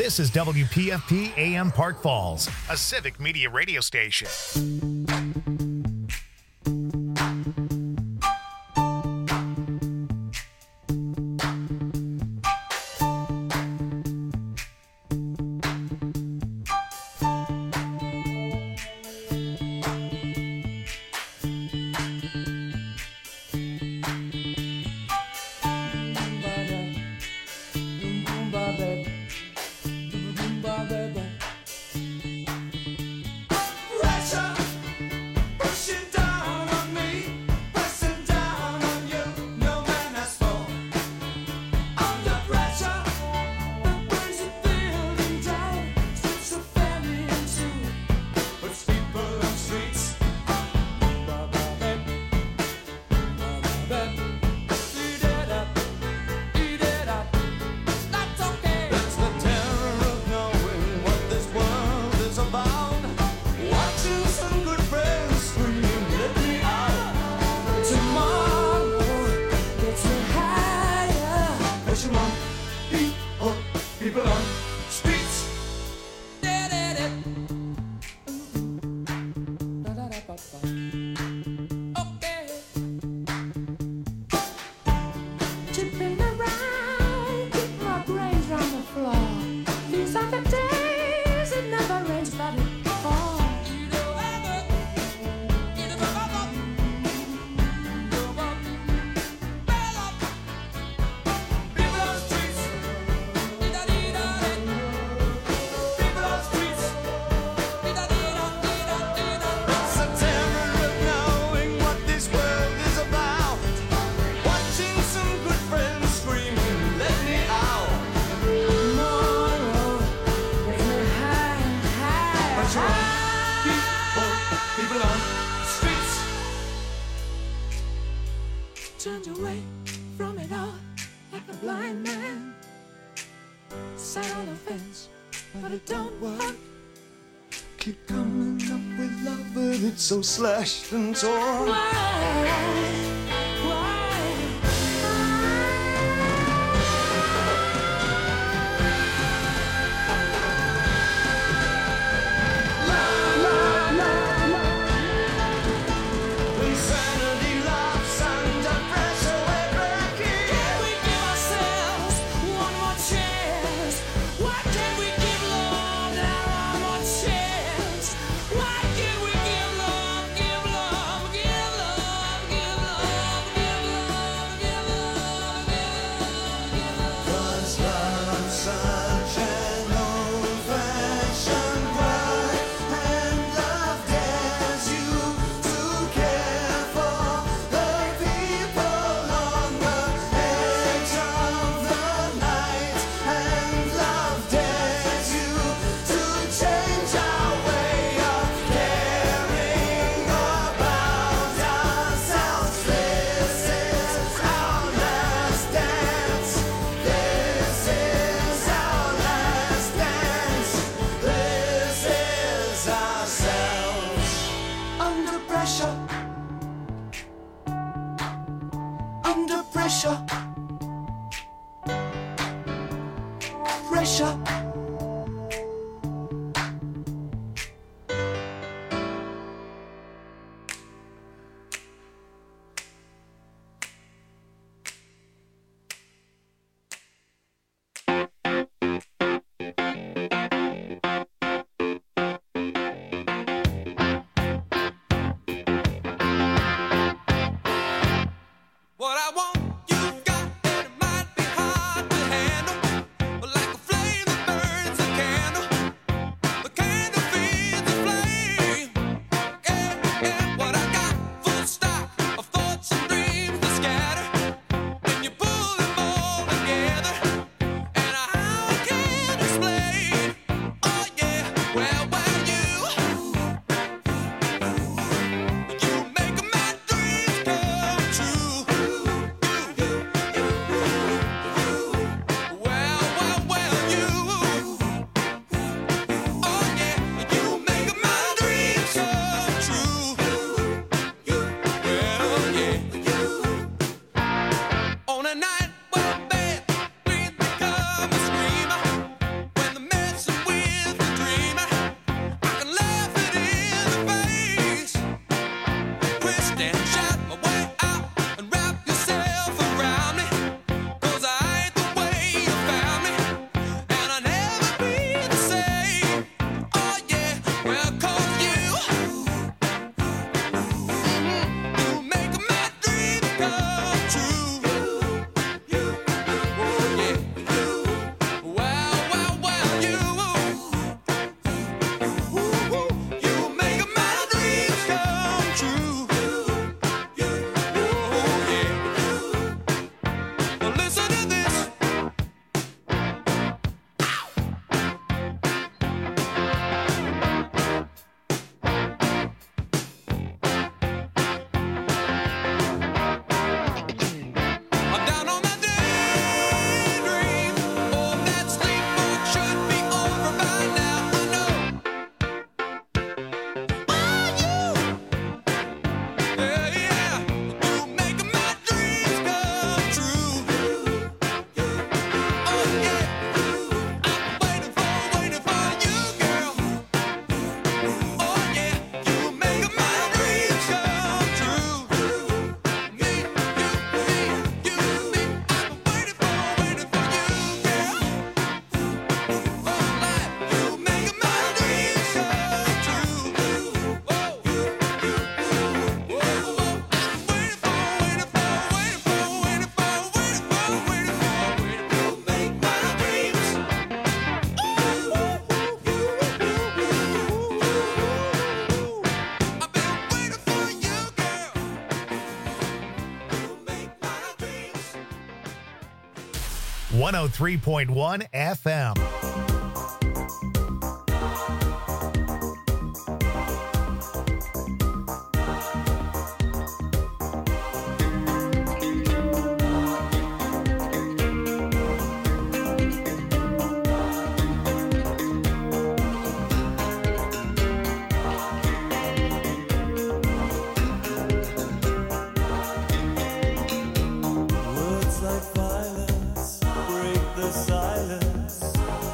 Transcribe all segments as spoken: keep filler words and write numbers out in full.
This is W P F P A M Park Falls, a civic media radio station. Turned away from it all like a blind man. Sat on the fence, but it don't work. Keep coming up with love, but it's so slashed and torn. Why? Pressure. What I want, you got. one oh three point one F M. Words like violence break the silence.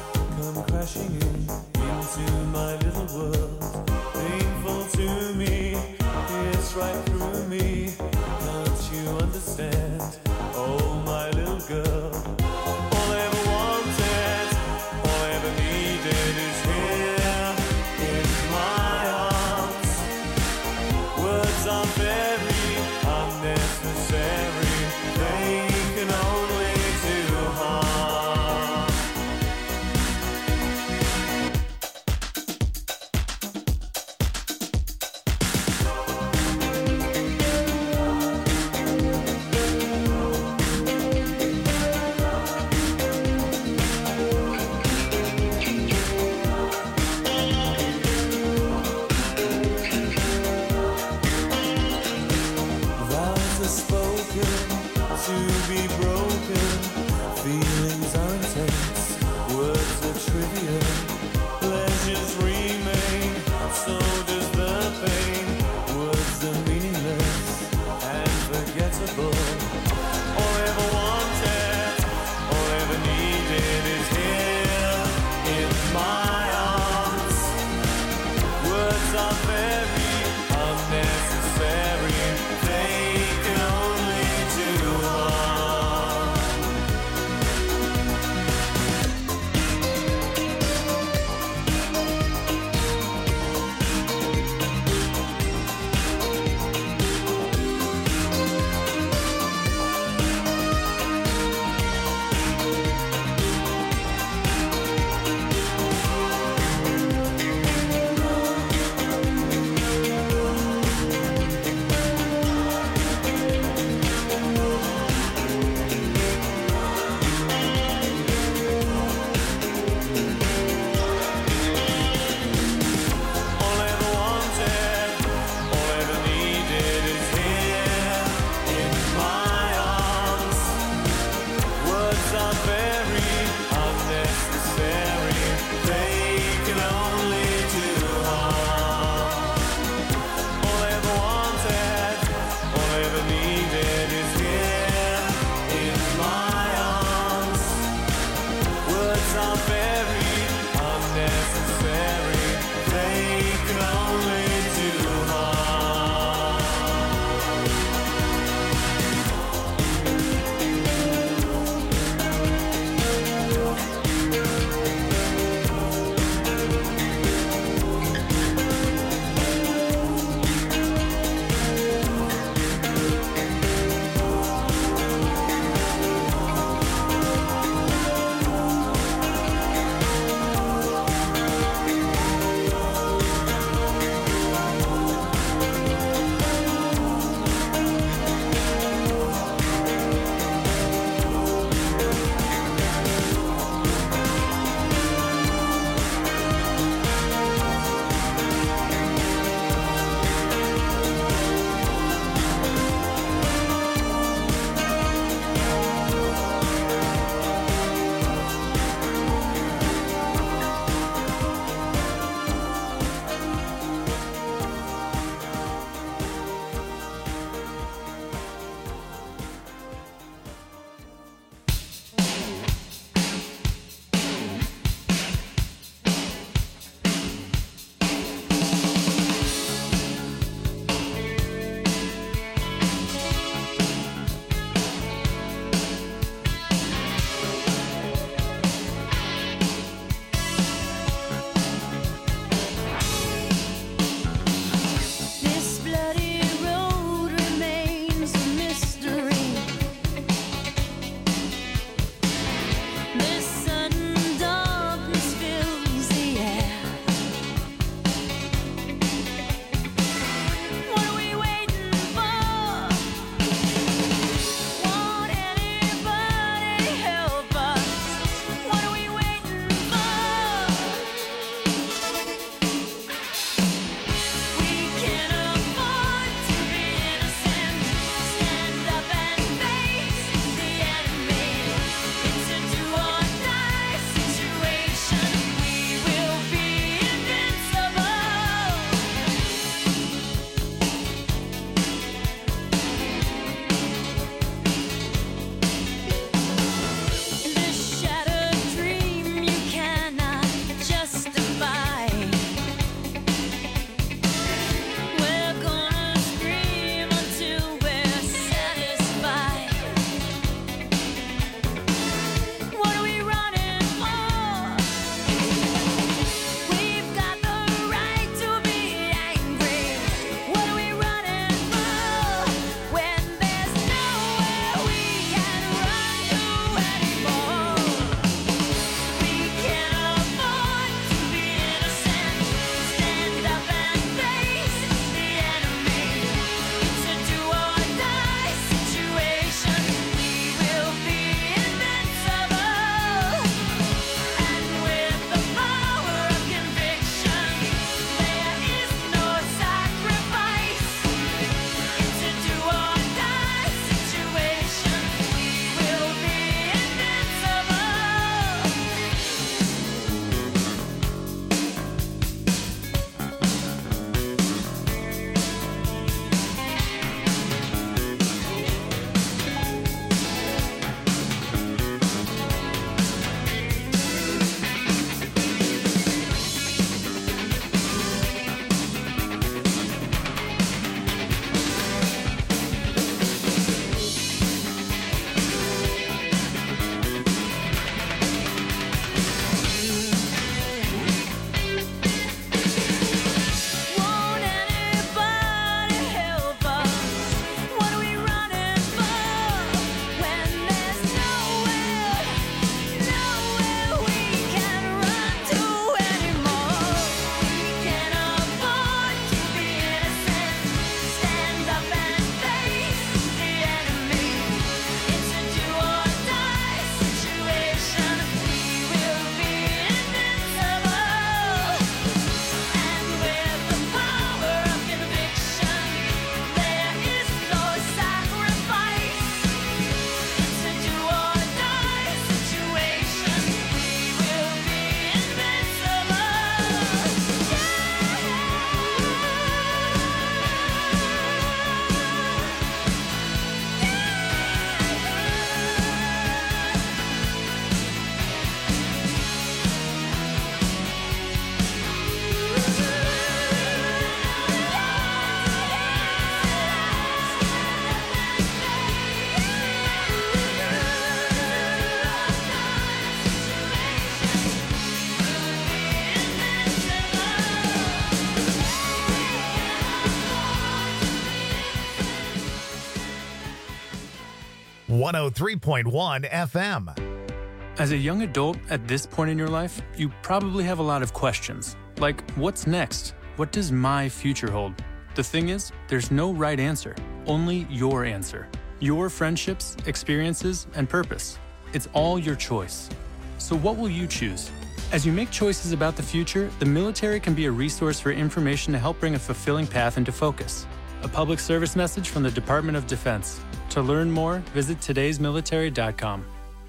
one oh three point one F M. As a young adult at this point in your life, you probably have a lot of questions. Like, what's next? What does my future hold? The thing is, there's no right answer, only your answer. Your friendships, experiences, and purpose. It's all your choice. So what will you choose? As you make choices about the future, the military can be a resource for information to help bring a fulfilling path into focus. A public service message from the Department of Defense. To learn more, visit todays military dot com.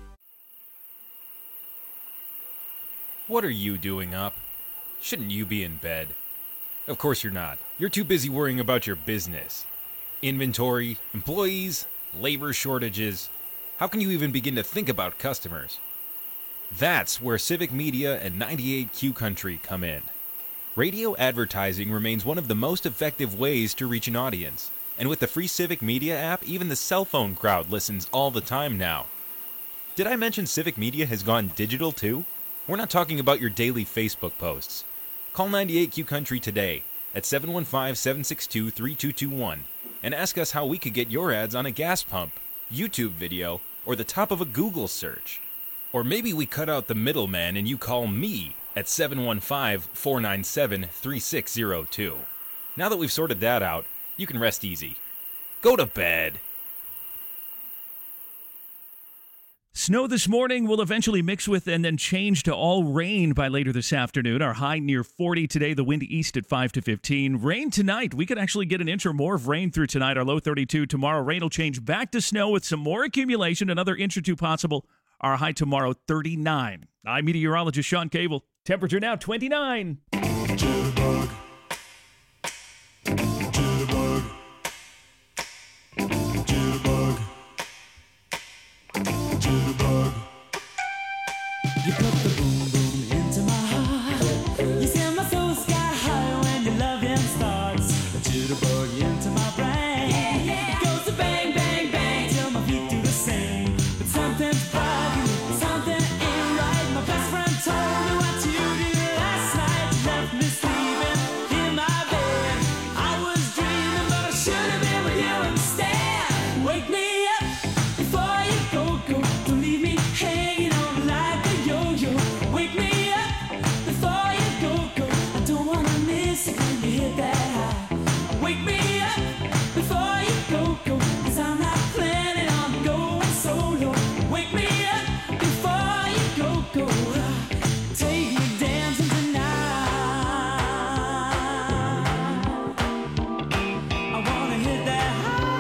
What are you doing up? Shouldn't you be in bed? Of course you're not. You're too busy worrying about your business. Inventory, employees, labor shortages. How can you even begin to think about customers? That's where Civic Media and ninety-eight Q Country come in. Radio advertising remains one of the most effective ways to reach an audience. And with the free Civic Media app, even the cell phone crowd listens all the time now. Did I mention Civic Media has gone digital too? We're not talking about your daily Facebook posts. Call ninety-eight Q Country today at seven one five, seven six two, three two two one and ask us how we could get your ads on a gas pump, YouTube video, or the top of a Google search. Or maybe we cut out the middleman and you call me at seven one five, four nine seven, three six zero two. Now that we've sorted that out, you can rest easy. Go to bed. Snow this morning will eventually mix with and then change to all rain by later this afternoon. Our high near forty today, the wind east at five to fifteen. Rain tonight. We could actually get an inch or more of rain through tonight. Our low thirty-two. Tomorrow, rain will change back to snow with some more accumulation, another inch or two possible. Our high tomorrow, thirty-nine. I'm meteorologist Sean Cable. Temperature now, twenty-nine. Jitterbug. Jitterbug. Jitterbug. Jitterbug. You put the boom boom into my heart. You send my soul sky high when your loving starts. A jitterbug into my brain. Yeah, yeah. It goes to bang, bang, bang till my feet do the same. But something's bugging, something ain't right. My best friend told me what you did last night. You left me sleeping in my bed. I was dreaming, but I should have been with you instead. Wake me up before you go, go. Don't leave me hanging on like a yo-yo. Wake me up before you go, go. I don't wanna miss it when you hit that high. Wake me up before you go, go. Cause I'm not planning on going solo. Wake me up before you go, go. Take me dancing tonight. I wanna hit that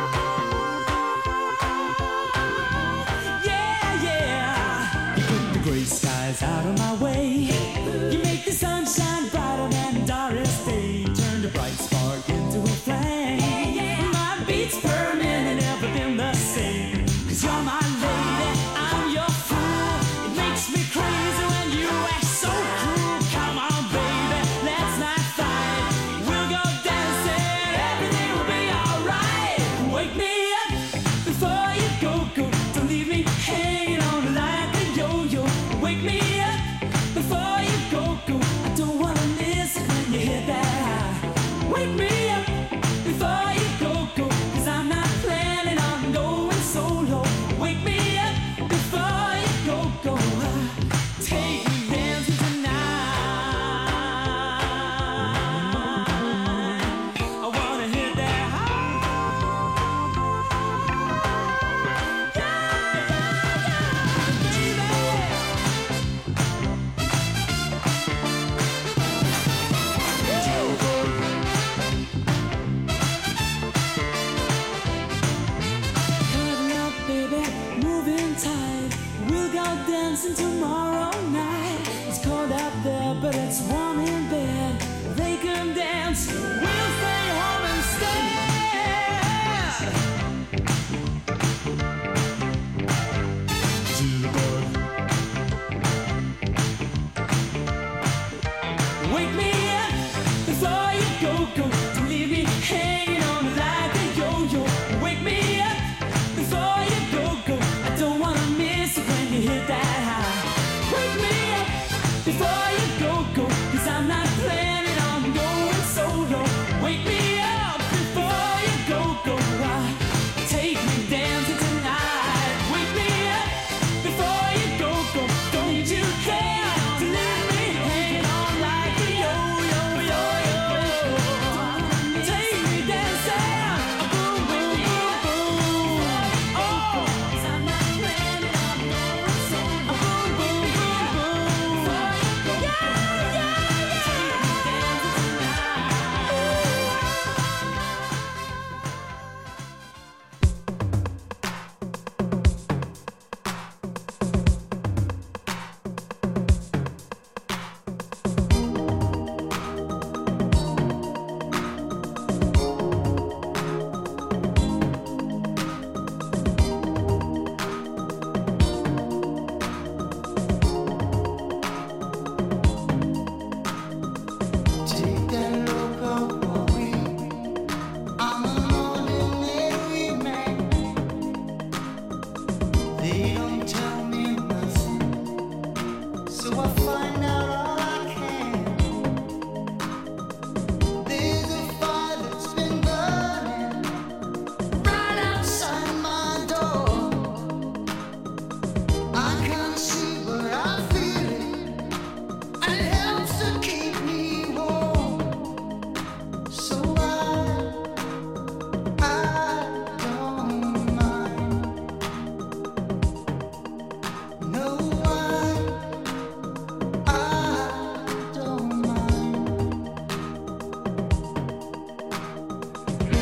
high. Yeah, yeah. You put the gray skies out of my way. You make the sunshine brighter than Doris Day. Turn the bright spark into a flame. My beats per minute never been the same. Cause you're my lady, I'm your fool. It makes me crazy when you act so cruel. Come on, baby, let's not fight. We'll go dancing, everything will be alright. Wake me up before you go, go. Don't leave me hanging on like a yo-yo. Wake me up before you go, go. I don't wanna miss it when you hit that high. Wake me up before you go, go. Cause I'm not planning on going solo. Wake me up before you go, go. Take me dancing tonight. I wanna hit that high. Yeah, yeah, yeah, baby. Cutting up, baby, moving tight. We'll go dancing tomorrow night. It's cold out there, but it's warm in bed. They can dance, we'll stay home instead. Jitterbug. Wake me up before you go, go. Don't leave me hanging on like a yo-yo. Wake me up before you go, go. I don't wanna miss it when you hit that high. Wake me up before you go, go. Cause I'm not planning on going solo. Wake me up before you go, go. Take me dancing tonight.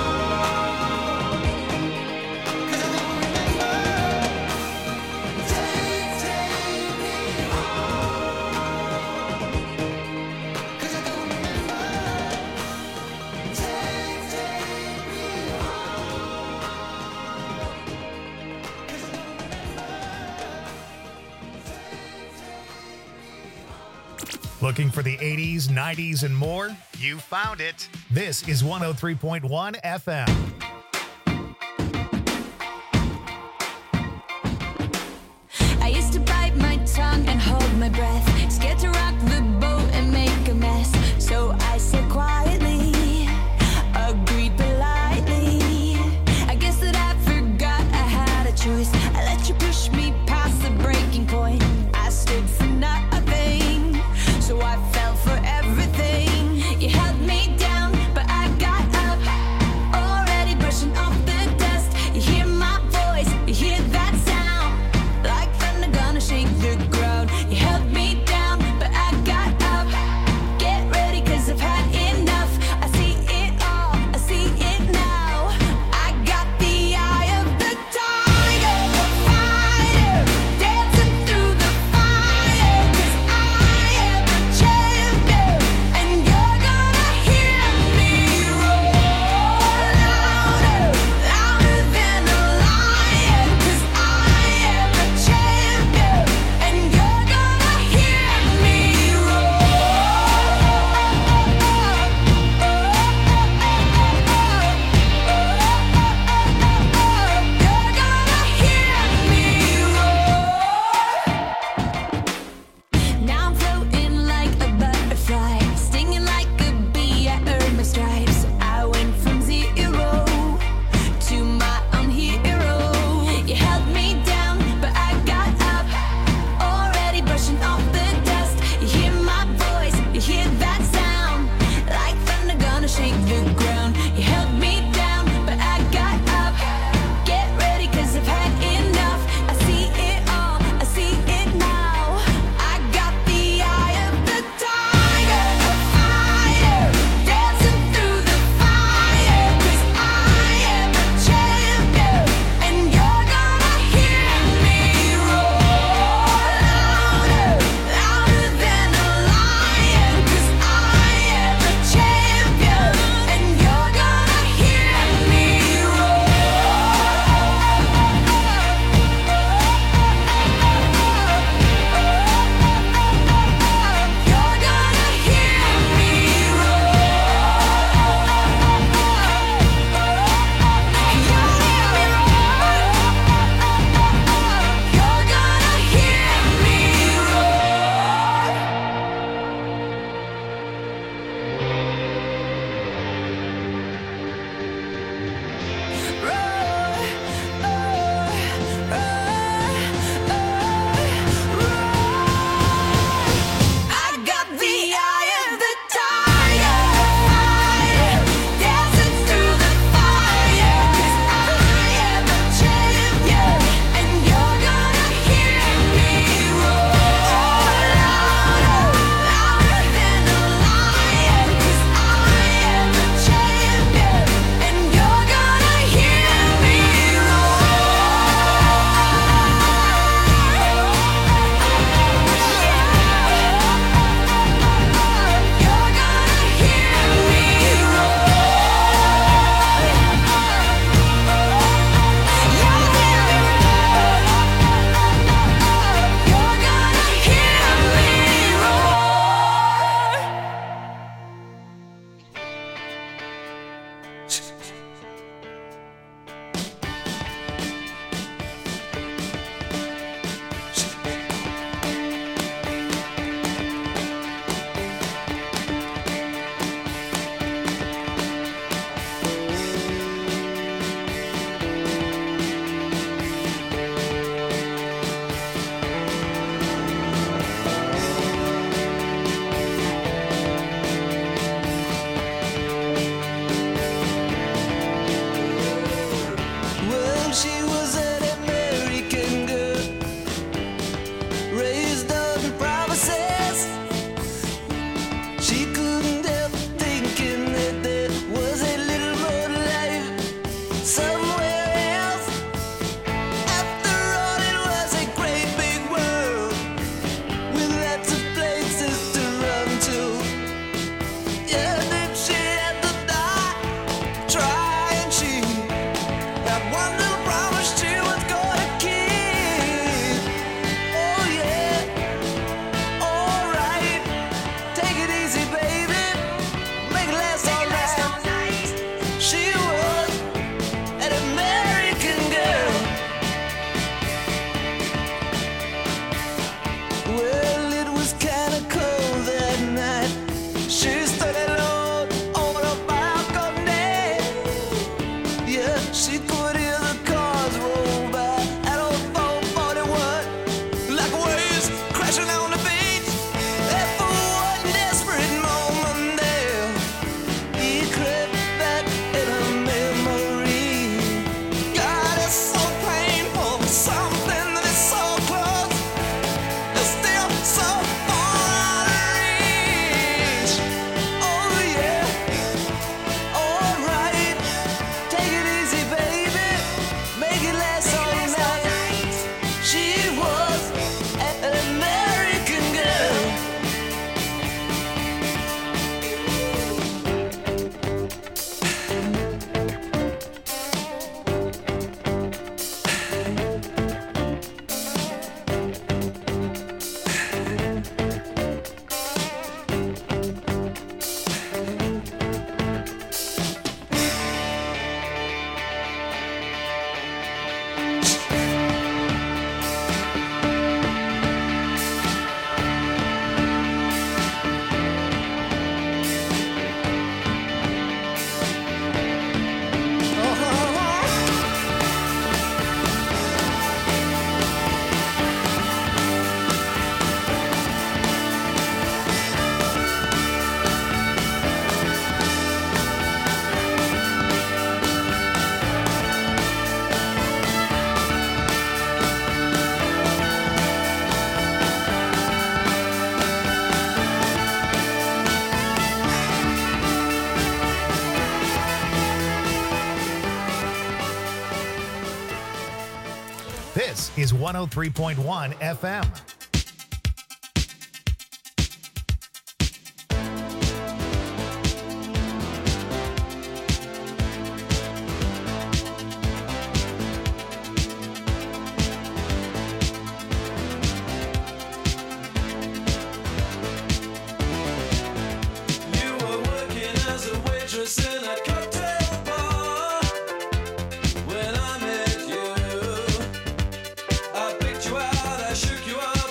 Looking for the eighties, nineties, and more? You found it. This is one oh three point one F M. I used to bite my tongue and hold my breath, scared to rock the boat and make a mess. So I said quietly, agreed politely. I guess that I forgot I had a choice. I let you push me past the breaking point. I stood for nothing, so I fell for everything. You held me down, but I got up, already breaking. ground. You held me down, but I got up. Get ready, cause I've had enough. I see it all, I see it now. I got the eye of the tiger, a fighter, dancing through the fire. Cause I am a champion, and you're gonna hear me roar louder, louder than a lion. Cause I am a champion, and you're gonna hear This is one oh three point one F M. You were working as a waitress in a cocktail bar when I met you. I picked you out, I shook you up,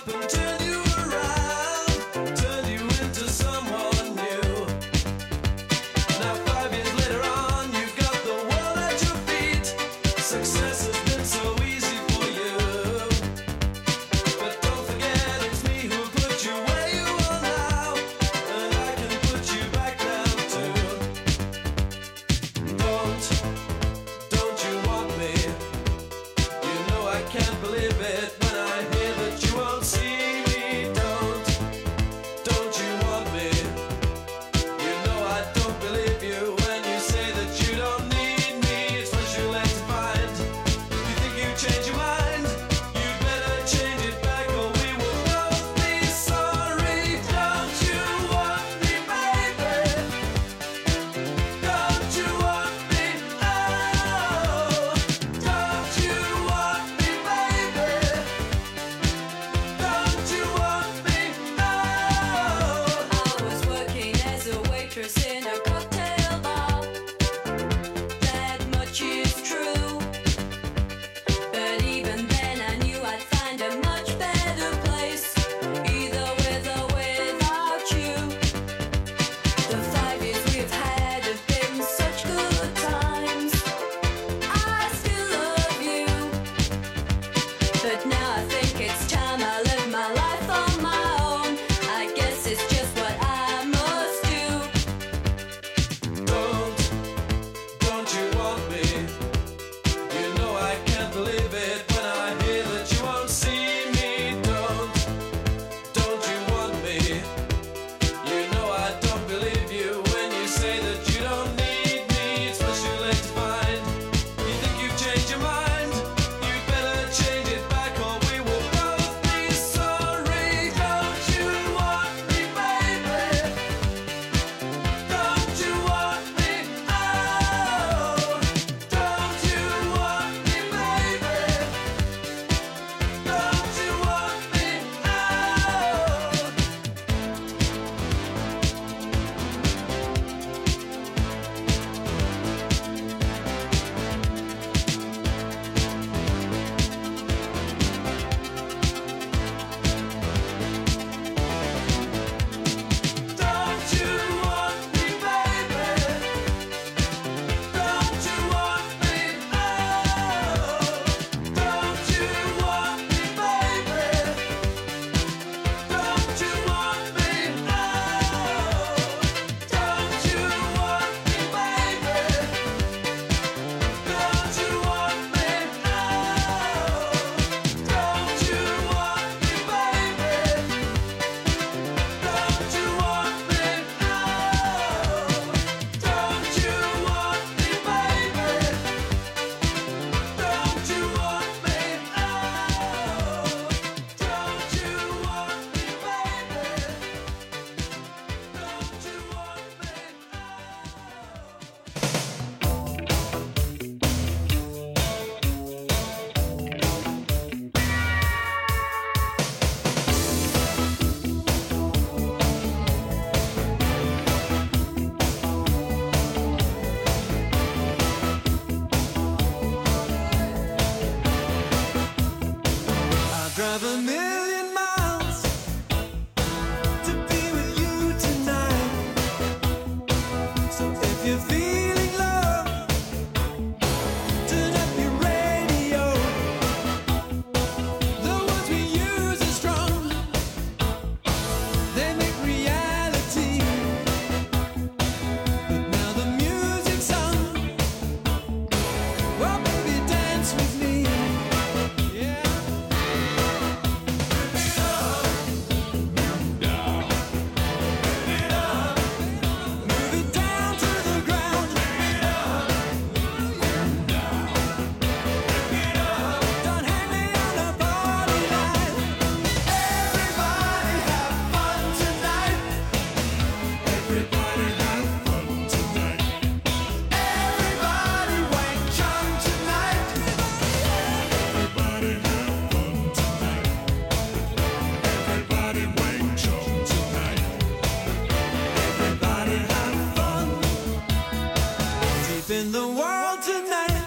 spin the world tonight.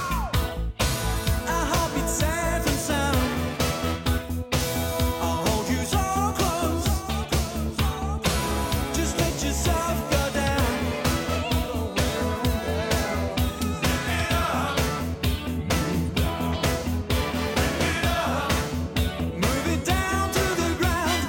I hope it's safe and sound. I'll hold you so close. Just let yourself go down. Move it down to the ground.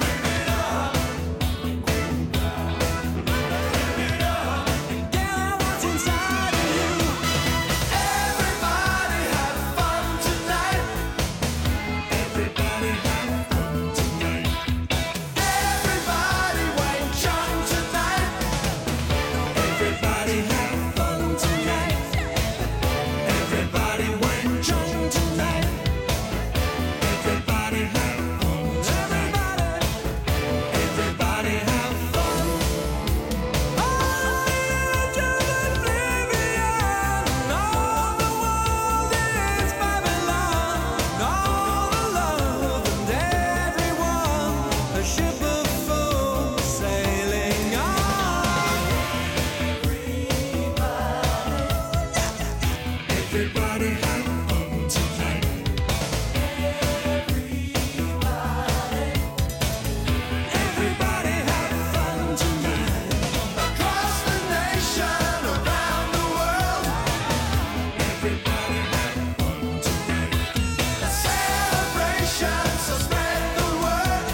Get out what's inside of you. Everybody have fun tonight. Everybody have fun tonight. Everybody wine chum tonight. Everybody have fun tonight. Everybody wine chum tonight. Everybody have fun tonight. Everybody have fun. Oh, to oblivion. All the world is Babylon. All the love and everyone. A ship of fools sailing on. Everybody have fun tonight. Everybody have fun tonight. Across the nation, around the world. Everybody have fun tonight. A celebration, so spread the word.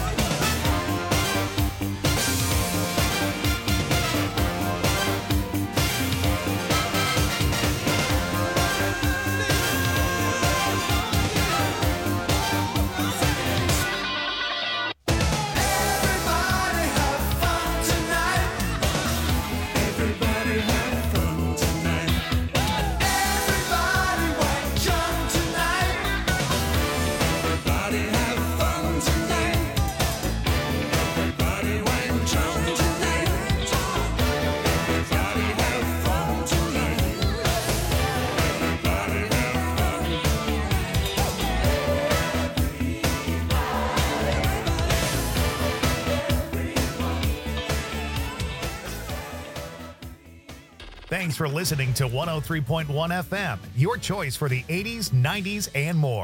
Everybody have fun tonight. Everybody have fun tonight. Everybody wine chum tonight. Everybody have fun tonight. Everybody wine chum tonight. Everybody have fun tonight. Everybody have fun. Thanks for listening to one oh three point one F M, your choice for the eighties, nineties, and more.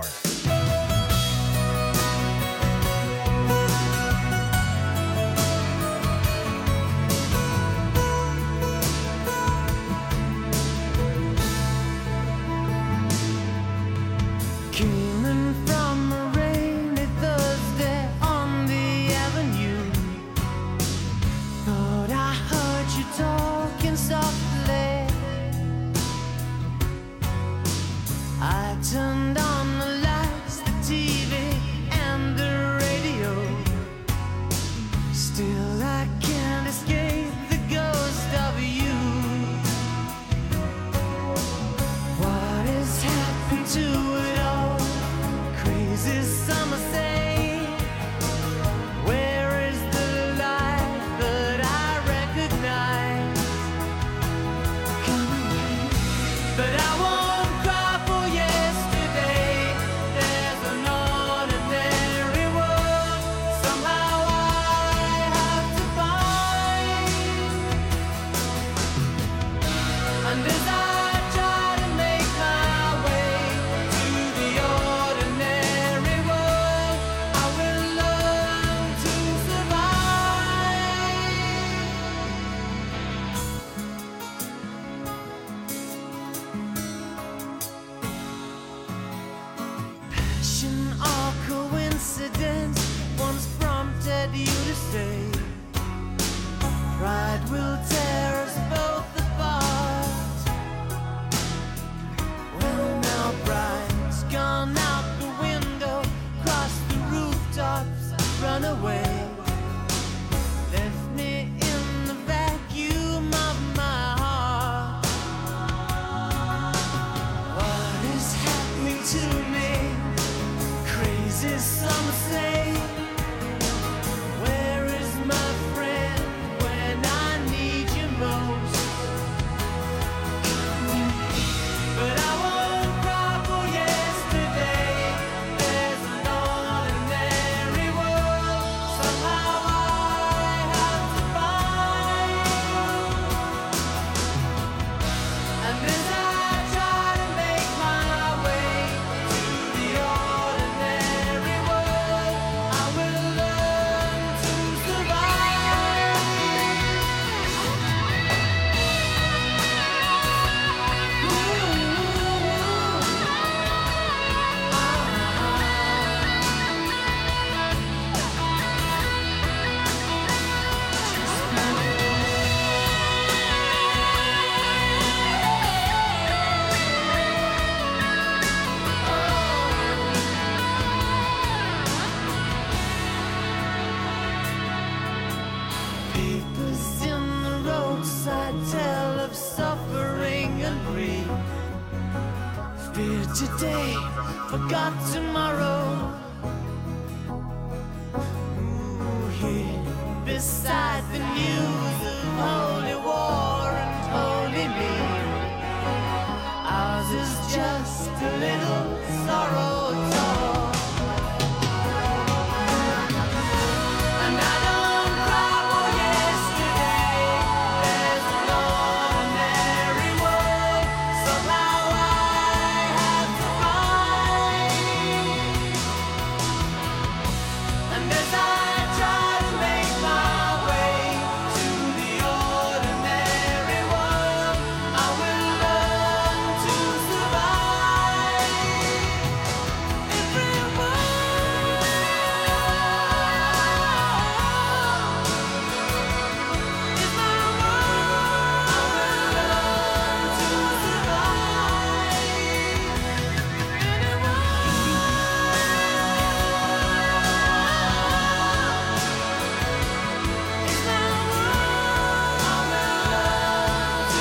Came in from a rainy Thursday on the avenue. Thought I heard you talking softly. I turned on the lights, the T V, and the radio. Still, I can't escape the ghost of you. What has happened to it all? Crazy summer say, where is the light that I recognize? Come away, but I won't cry for yesterday. There's an ordinary world somehow I have to find. And as I try to make my way to the ordinary world, I will learn to survive. Passion or coincidence once prompted you to say, pride will tear us both apart. Well, now pride's gone out the window, crossed the rooftops, run away. Left me in the vacuum of my heart. What is happening to me? Crazy some say. Where is my friend when I need Today, forgot tomorrow. Ooh, here beside the news of holy war and holy me, ours is just a little sorrow talk. And I don't cry for yesterday. There's an ordinary world somehow I have to find. And as I try to make my way to the ordinary world, I will learn to survive. Everyone is my world. I will learn to survive. Anyone is my world. I will learn to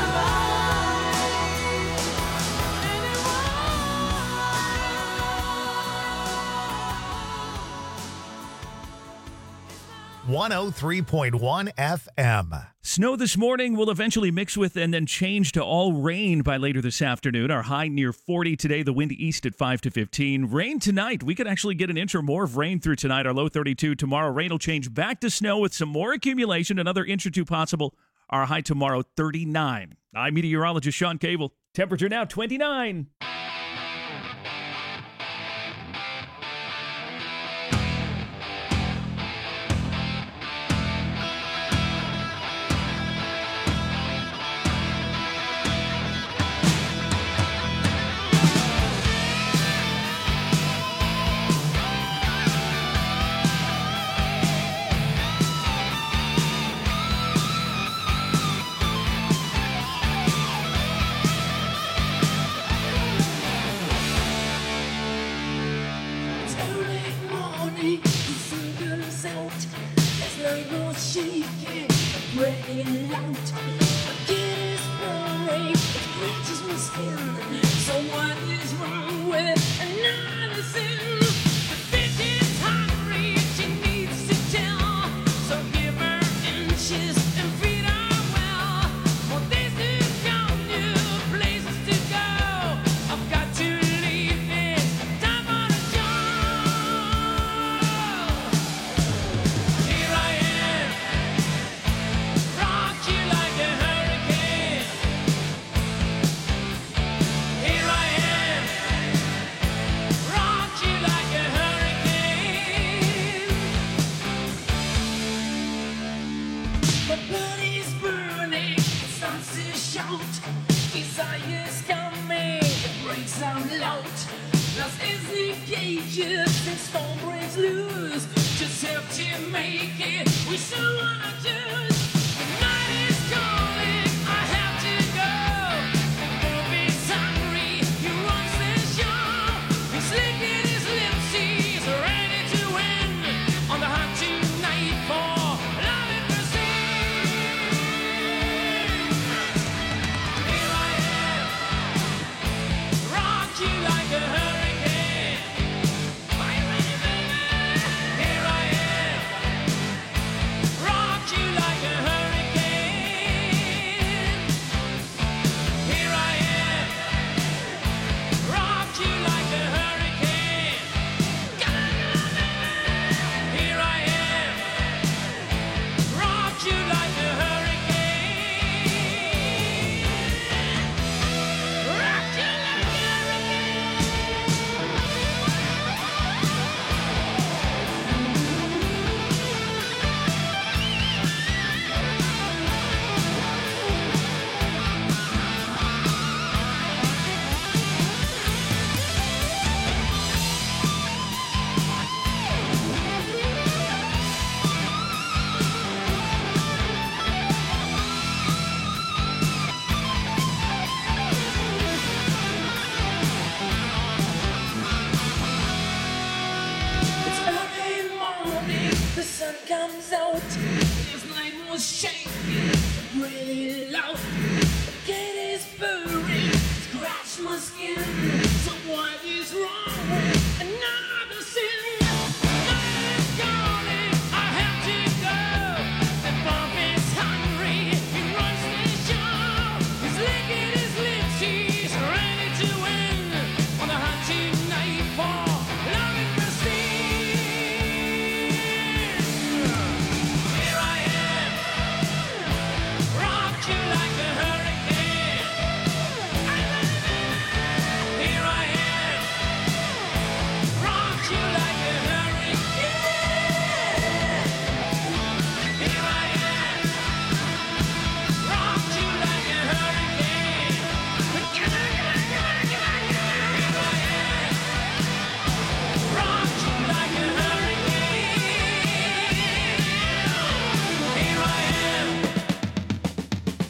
one oh three point one F M. Snow this morning will eventually mix with and then change to all rain by later this afternoon. Our high near forty today, the wind east at five to fifteen. Rain tonight. We could actually get an inch or more of rain through tonight. Our low thirty-two. Tomorrow, rain will change back to snow with some more accumulation, another inch or two possible. Our high tomorrow, thirty-nine. I'm meteorologist Sean Cable. Temperature now twenty-nine. Rock you like a shake really low. Get his buried, scratch my skin. So what is wrong with another sin? Night is calling, I have to go. The bump is hungry, he runs the show. He's licking his lips, he's ready to win on the hunting night for love and prestige. Here I am, rock you like a hurricane. Here I am, rock you like a hurricane. Here I am, rock you like a hurricane. Here I am, rock you like a hurricane. Here I am.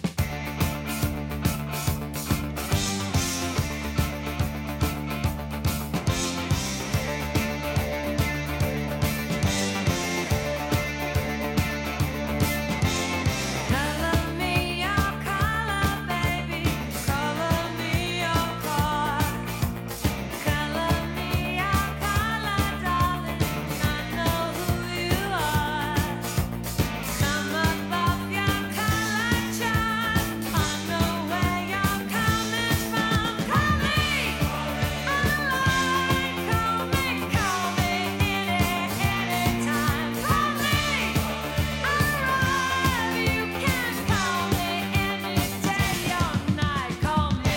Color me your color, baby. Color me your car. Color me your color, darling. I know who you are. Come above your color chart. I know where you're coming from. Call me, alright. Call me, call me any, anytime. Call me, alright. You can call me any day or night. Call me.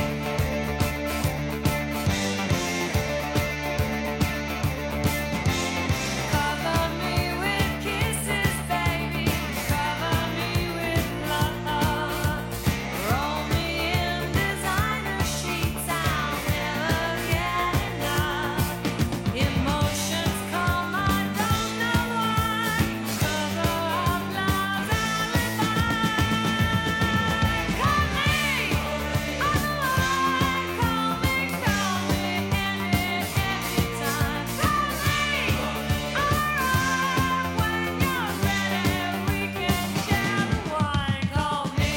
Cover me with kisses, baby. Cover me with love. Roll me in designer sheets. I'll never get enough. Emotions come, I don't know why. Cover up love's alibi. Call me, alright. Call me, call me any, anytime. Call me, alright. When you're ready, we can share the wine. Call me.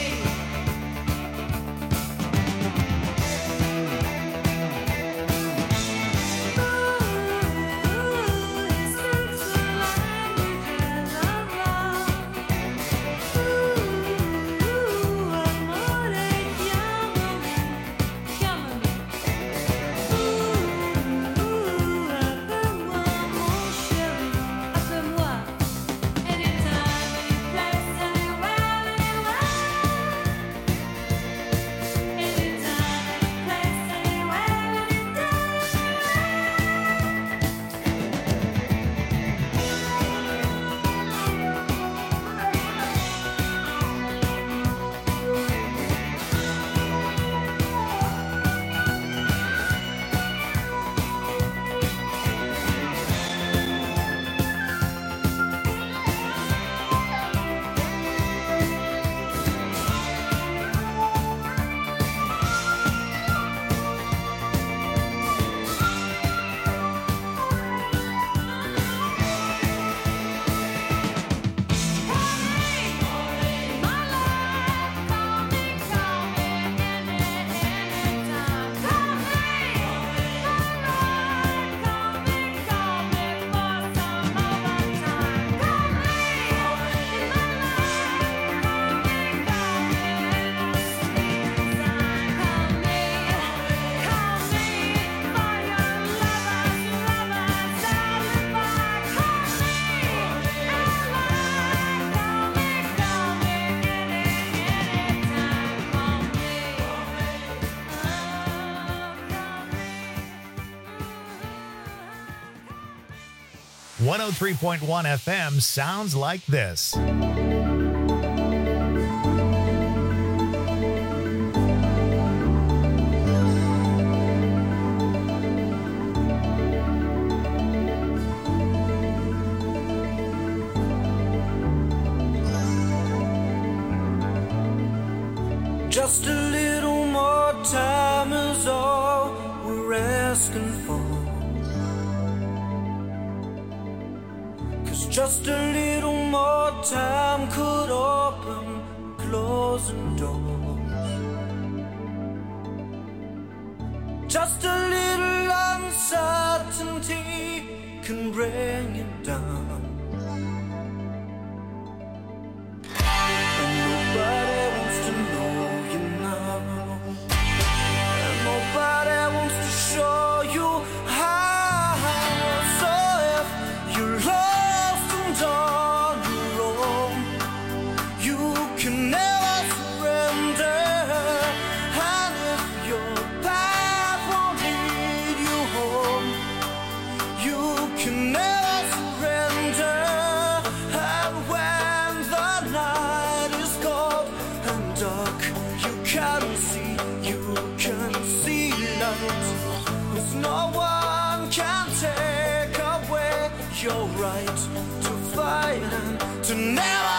one oh three point one F M sounds like this. Just a little more time is all we're asking for. 'Cause just a little more time could all thousand doors. Just a little uncertainty can bring you down. And nobody wants to know you now. And nobody wants to show you how. So if you're lost and on your own, you can never surrender. And if your path won't lead you home, you can never surrender. And when the night is cold and dark, you can see, you can see light. 'Cause no one can take away your right to fight and to never